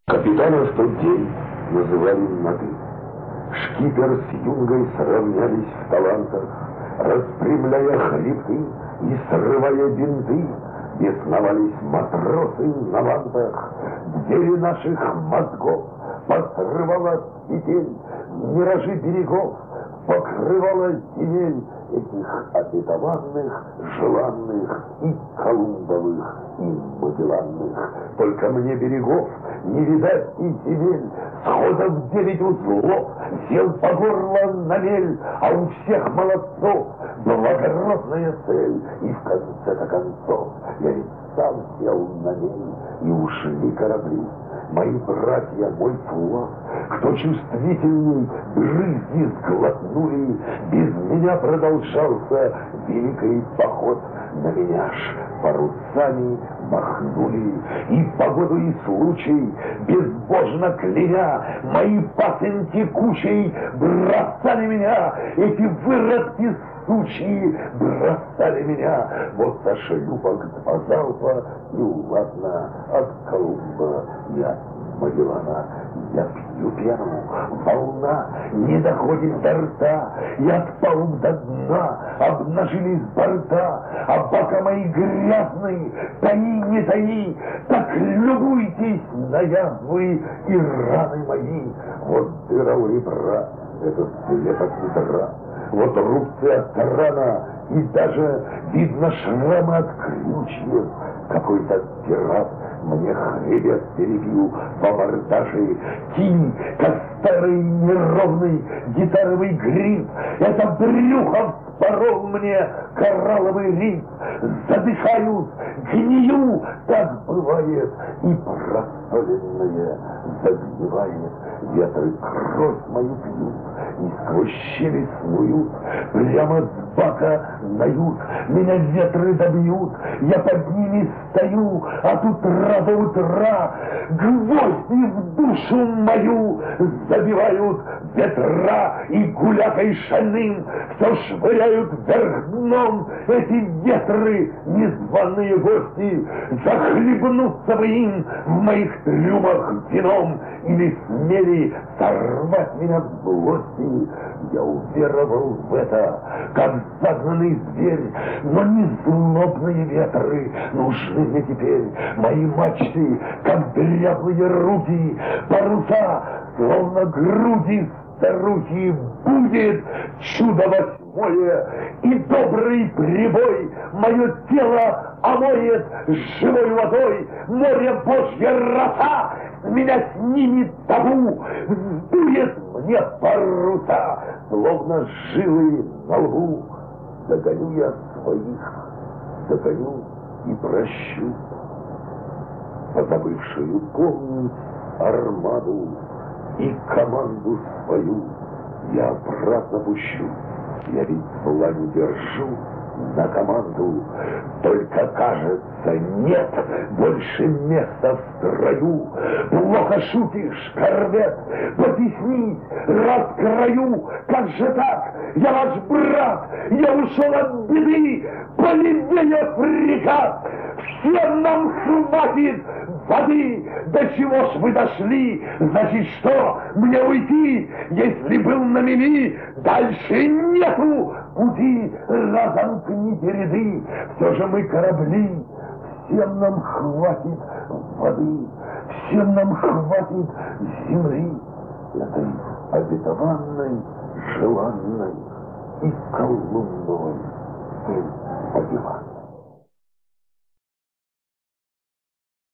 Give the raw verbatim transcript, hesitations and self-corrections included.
Капитана в тот день называли на «ты». Шкипер с юнгой сравнялись в талантах, распрямляя хребты и срывая бинты. Бесновались матросы на вантах, двери наших мозгов посрывала петель, миражи берегов покрывала земель этих обетованных, желанных и колумбовых, и магелланных. Только мне берегов не видать и земель, сходов девять узлов, сел по горло на мель, а у всех молодцов благородная цель, и в конце-то концов я ведь сам сел на мель, и ушли корабли. Мои братья, мой флот, кто чувствительней брызги сглотнули, без меня продолжался великий поход. На меня ж парусами махнули, и погоду и случай, безбожно кляня, мои пасынки текучей бросали меня, эти выродки сучьи бросали меня. Вот со шлюпок два залпа, и ладно, от Колумба и от Магеллана. Я пью пену, волна не доходит до рта, и от палуб до дна обнажились борта, а бока мои грязные, таи, не таи, так любуйтесь на язвы и раны мои. Вот дыра у ребра, это след от ядра, вот рубцы от тарана, и даже видно шрамы от крючьев. Какой-то пират мне хребет перебил в абордаже. Киль, как старый неровный гитаровый гриф, это брюхо вспорол мне коралловый риф. Задыхаюсь, гнию, так бывает, и просоленное загнивает. Ветры кровь мою пьют, и сквозь щели снуют, прямо с бака нают. Меня ветры добьют, я под ними стою от утра до утра. Гвозди в душу мою забивают ветра, и гулякой шальным все швыряют вверх дном. Эти ветры, незваные гости, захлебнутся бы им в моих трюмах вином, или смели сорвать меня в злости. Я уверовал в это, как загнанный зверь, но не злобные ветры нужны мне теперь. Мои мачты, как дряблые руки, паруса, словно груди старухи. Будет чудо восьмое, и добрый прибой мое тело омоет живой водой. Море Божья роса меня снимет табу, вздует мне паруса, словно жилы на лбу. Догоню я своих, догоню и прощу, позабывшую помнить армаду, и команду свою я обратно пущу. Я ведь зла не держу на команду, только, кажется, нет больше места в строю. Плохо шутишь, корвет, потеснись, раскрою. Как же так? Я ваш брат, я ушел от беды, полевее фрегат. Всем нам хватит воды. До чего ж вы дошли? Значит, что, мне уйти, если был на мели? Дальше нету пути, разомкните ряды. Все же мы корабли, всем нам хватит воды, всем нам хватит земли, этой обетованной, желанной и колумбовой, и Магеллан.